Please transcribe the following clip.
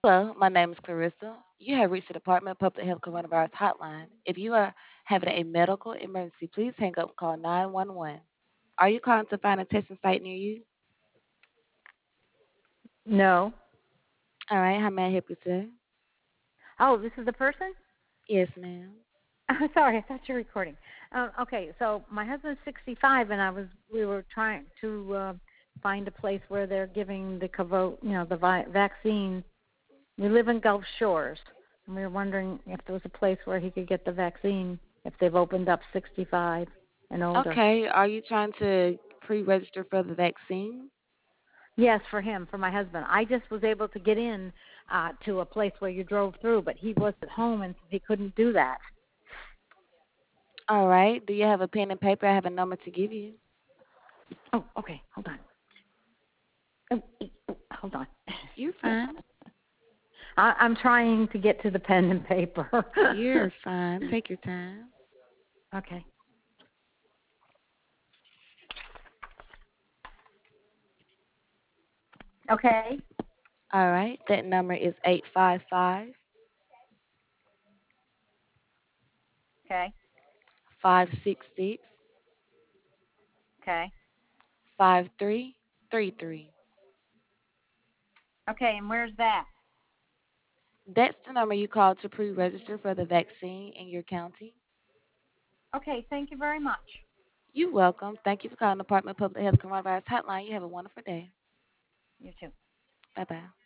Hello, my name is Clarissa. You have reached the Department of Public Health Coronavirus Hotline. If you are having a medical emergency, please hang up and call 911. Are you calling to find a testing site near you? No. All right, how may I help you today? Oh, this is the person? Yes, ma'am. Sorry, I thought you were recording. Okay, so my husband's 65, and we were trying to find a place where they're giving the vaccine. We live in Gulf Shores, and we were wondering if there was a place where he could get the vaccine if they've opened up 65 and older. Okay, are you trying to pre-register for the vaccine? Yes, for him, for my husband. I just was able to get in to a place where you drove through, but he was at home and he couldn't do that. All right, do you have a pen and paper? I have a number to give you. Oh, okay. Hold on. Hold on. You're fine. I'm trying to get to the pen and paper. You're fine. Take your time. Okay. Okay. All right, that number is 855 Okay. 566 Okay. 5333. Okay. And where's that? That's the number you call to pre-register for the vaccine in your county. Okay. Thank you very much. You're welcome. Thank you for calling the Department of Public Health Coronavirus Hotline. You have a wonderful day. You too. Bye bye.